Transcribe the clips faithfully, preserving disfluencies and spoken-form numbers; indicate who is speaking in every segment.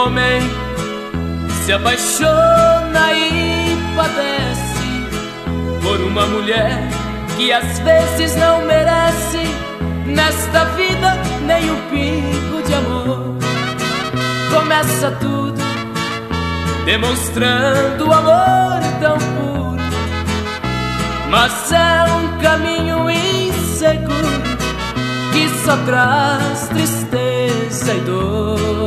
Speaker 1: homem se apaixona e padece por uma mulher que às vezes não merece nesta vida nem um pingo de amor. Começa tudo demonstrando amor tão puro, mas é um caminho inseguro que só traz tristeza e dor.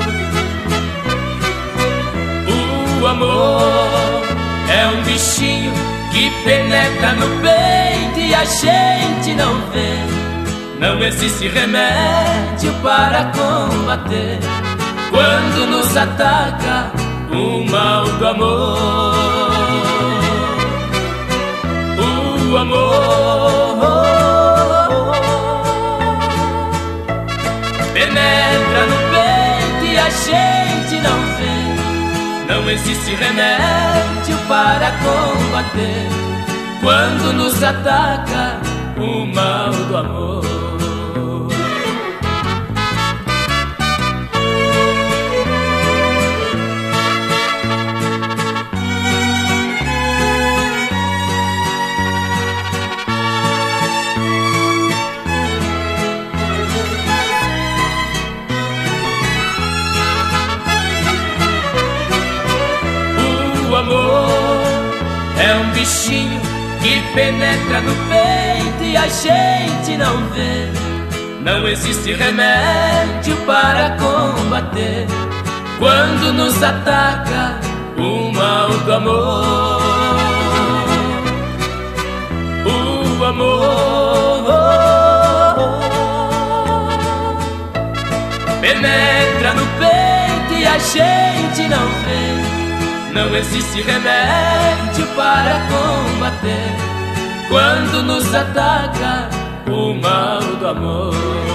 Speaker 1: O amor é um bichinho que penetra no peito e a gente não vê. Não existe remédio para combater quando nos ataca o mal do amor. O amor penetra no peito e a gente não vê. Não existe remédio para combater quando nos ataca o mal do amor. O amor é um bichinho que penetra no peito e a gente não vê. Não existe remédio para combater quando nos ataca o mal do amor. O amor penetra no peito e a gente não vê. Não existe remédio para combater quando nos ataca o mal do amor.